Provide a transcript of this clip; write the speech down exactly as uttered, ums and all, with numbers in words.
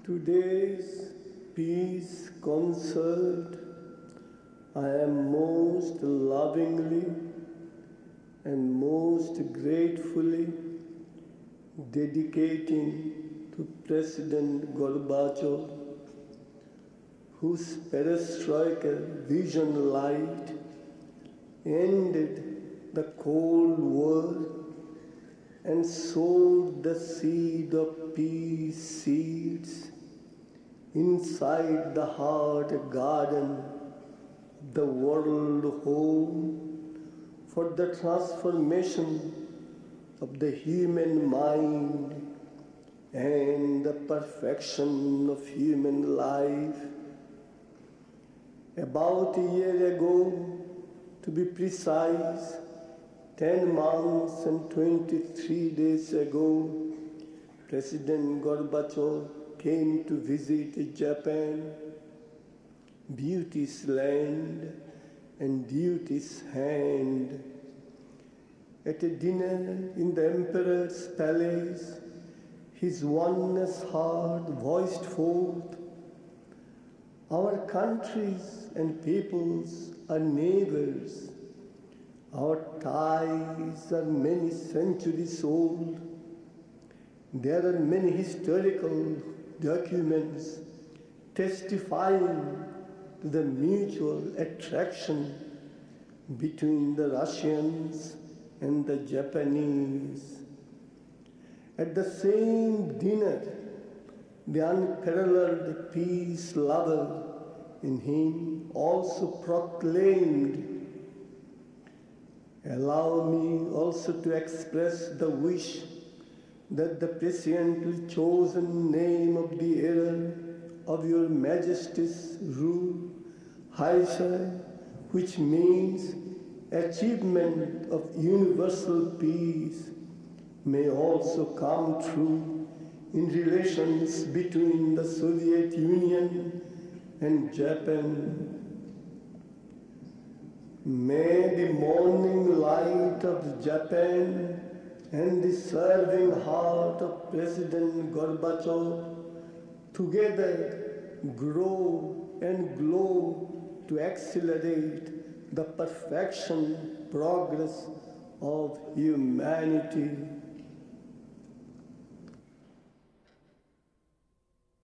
Today's peace concert, I am most lovingly and most gratefully dedicating to President Gorbachev, whose perestroika vision light ended the Cold War and sowed the seed of peace seeds inside the heart garden of the world home for the transformation of the human mind and the perfection of human life. About a year ago, to be precise, ten months and twenty-three days ago, President Gorbachev came to visit Japan, beauty's land and duty's hand. At a dinner in the Emperor's palace, his oneness heart voiced forth, "Our countries and peoples are neighbors. Our ties are many centuries old. There are many historical documents testifying to the mutual attraction between the Russians and the Japanese." At the same dinner, the unparalleled peace lover in him also proclaimed, "Allow me also to express the wish that the presciently chosen name of the era of your Majesty's rule, Haisha, which means achievement of universal peace, may also come true in relations between the Soviet Union and Japan. May the morning light of Japan and the serving heart of President Gorbachev together grow and glow to accelerate the perfection progress of humanity.